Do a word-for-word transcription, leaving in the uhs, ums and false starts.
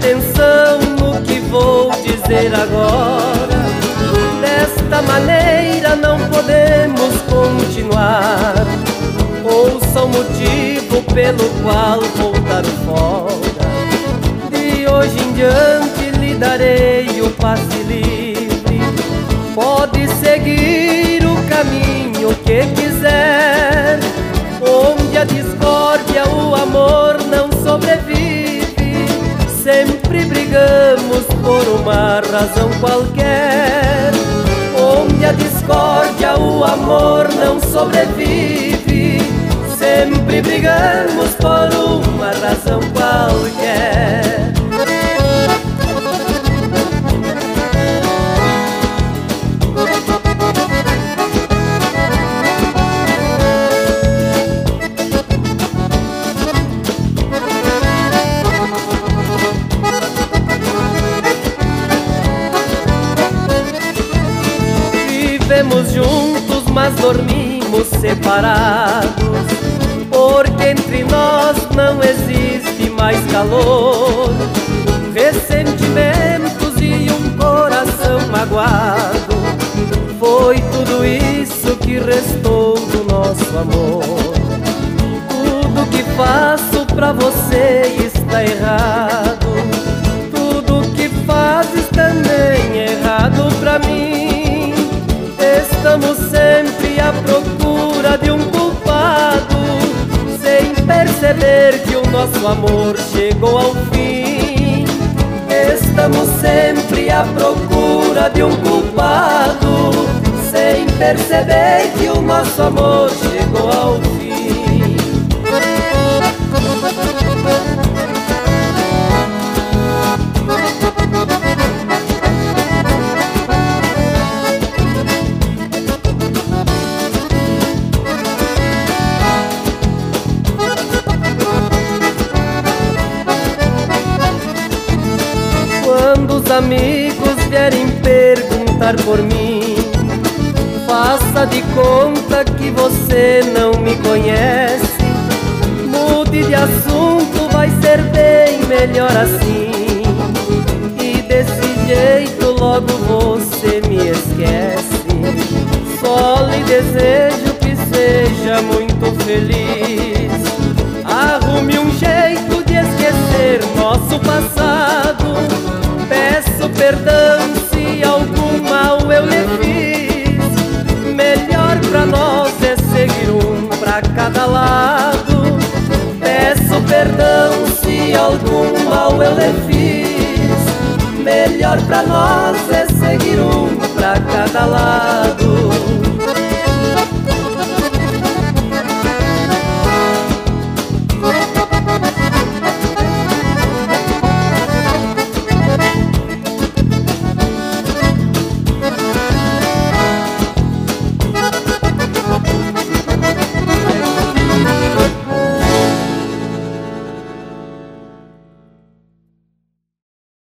atenção no que vou dizer agora. Desta maneira não podemos continuar. Ouça o motivo pelo qual vou dar fora. De hoje em diante lhe darei o passe livre. Pode seguir o caminho que quiser. Onde a discórdia, o amor não sobrevive. Sempre brigamos por uma razão qualquer. Onde a discórdia, o amor não sobrevive. Sempre brigamos por uma razão qualquer. Vivemos juntos, mas dormimos separados, porque entre nós não existe mais calor. Ressentimentos e um coração magoado, foi tudo isso que restou do nosso amor. Tudo que faço pra você está errado. Tudo que fazes também é errado pra mim. Estamos sempre à procura de um culpado, sem perceber que o nosso amor chegou ao fim. Estamos sempre à procura de um culpado, sem perceber que o nosso amor chegou ao fim. Quando os amigos vierem perguntar por mim, faça de conta que você não me conhece. Mude de assunto, vai ser bem melhor assim. E desse jeito logo você me esquece. Só lhe desejo que seja muito feliz. Arrume um jeito de esquecer nosso passado. Peço perdão se algum mal eu lhe fiz. Melhor pra nós é seguir um pra cada lado. Peço perdão se algum mal eu lhe fiz. Melhor pra nós é seguir um pra cada lado.